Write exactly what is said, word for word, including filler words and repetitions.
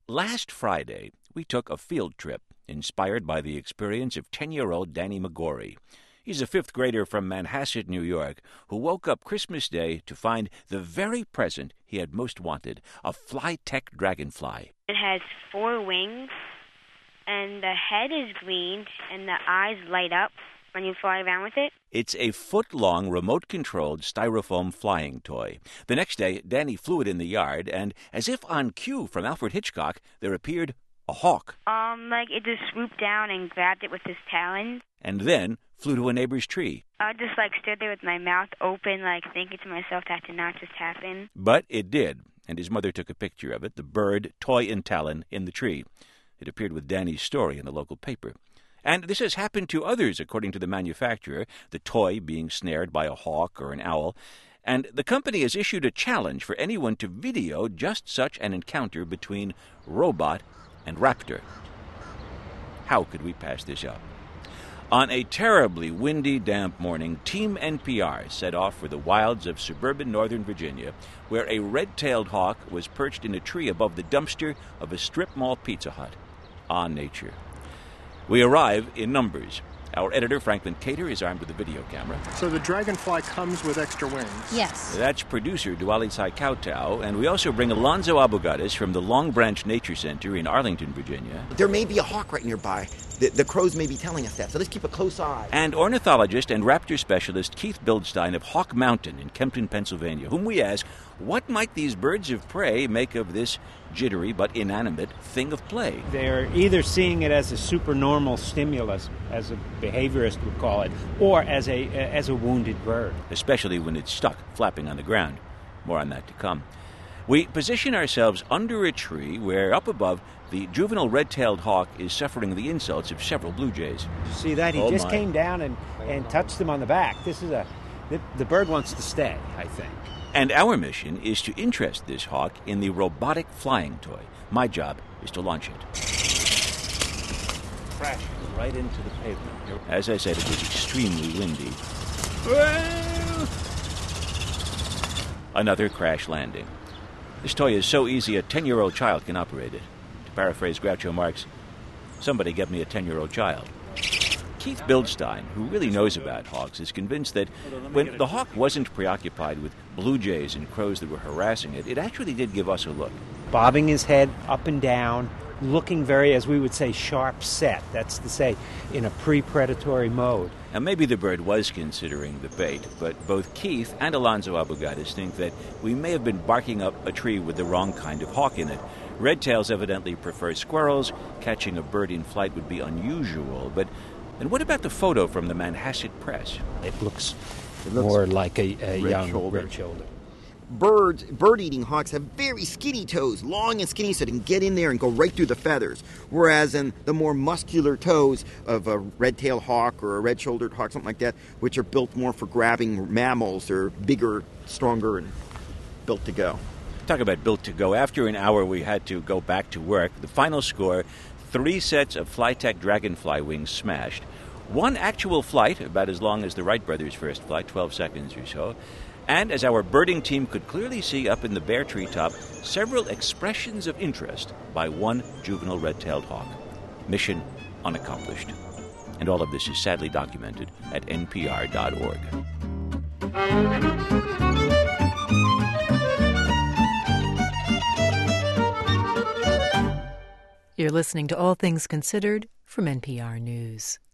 Last Friday, we took a field trip inspired by the experience of ten-year-old Danny McGorry. He's a fifth grader from Manhasset, New York, who woke up Christmas Day to find the very present he had most wanted, a Flytek dragonfly. It has four wings, and the head is green, and the eyes light up when you fly around with it. It's a foot-long, remote-controlled styrofoam flying toy. The next day, Danny flew it in the yard, and as if on cue from Alfred Hitchcock, there appeared a hawk. Um, like, it just swooped down and grabbed it with his talons. And then flew to a neighbor's tree. I just, like, stood there with my mouth open, like, thinking to myself that did not just happen. But it did, and his mother took a picture of it, the bird, toy and talon, in the tree. It appeared with Danny's story in the local paper. And this has happened to others, according to the manufacturer, the toy being snared by a hawk or an owl. And the company has issued a challenge for anyone to video just such an encounter between robot and raptor. How could we pass this up? On a terribly windy, damp morning, Team N P R set off for the wilds of suburban Northern Virginia, where a red-tailed hawk was perched in a tree above the dumpster of a strip mall Pizza Hut. On nature. We arrive in numbers. Our editor, Franklin Cater, is armed with a video camera. So the dragonfly comes with extra wings? Yes. That's producer Duali Saikautau, and we also bring Alonzo Abogadis from the Long Branch Nature Center in Arlington, Virginia. There may be a hawk right nearby. The, the crows may be telling us that, so let's keep a close eye. And ornithologist and raptor specialist Keith Bildstein of Hawk Mountain in Kempton, Pennsylvania, whom we ask, what might these birds of prey make of this jittery but inanimate thing of play? They're either seeing it as a supernormal stimulus, as a behaviorist would call it, or as a as a wounded bird. Especially when it's stuck, flapping on the ground. More on that to come. We position ourselves under a tree where, up above, the juvenile red-tailed hawk is suffering the insults of several blue jays. See that? He Oh, just my. came down and, and touched him on the back. This is a... The, the bird wants to stay, I think. And our mission is to interest this hawk in the robotic flying toy. My job is to launch it. Crash right into the pavement. As I said, it was extremely windy. Another crash landing. This toy is so easy a ten-year-old child can operate it. To paraphrase Groucho Marx, somebody get me a ten-year-old child. Keith Bildstein, who really knows about hawks, is convinced that when the hawk wasn't preoccupied with blue jays and crows that were harassing it, it actually did give us a look. Bobbing his head up and down, looking very, as we would say, sharp set. That's to say, in a pre-predatory mode. Now, maybe the bird was considering the bait, but both Keith and Alonzo Abogadis think that we may have been barking up a tree with the wrong kind of hawk in it. Red-tails evidently prefer squirrels. Catching a bird in flight would be unusual, but and what about the photo from the Manhasset Press? It looks, It looks more like a, a young red-shouldered. red-shouldered. Birds, bird-eating hawks have very skinny toes, long and skinny, so they can get in there and go right through the feathers. Whereas in the more muscular toes of a red-tailed hawk or a red-shouldered hawk, something like that, which are built more for grabbing mammals, are bigger, stronger, and built to go. Talk about built to go. After an hour, we had to go back to work. The final score, three sets of Flytek Dragonfly wings smashed. One actual flight, about as long as the Wright brothers' first flight, twelve seconds or so. And as our birding team could clearly see up in the bare treetop, several expressions of interest by one juvenile red-tailed hawk. Mission unaccomplished. And all of this is sadly documented at N P R dot org. You're listening to All Things Considered from N P R News.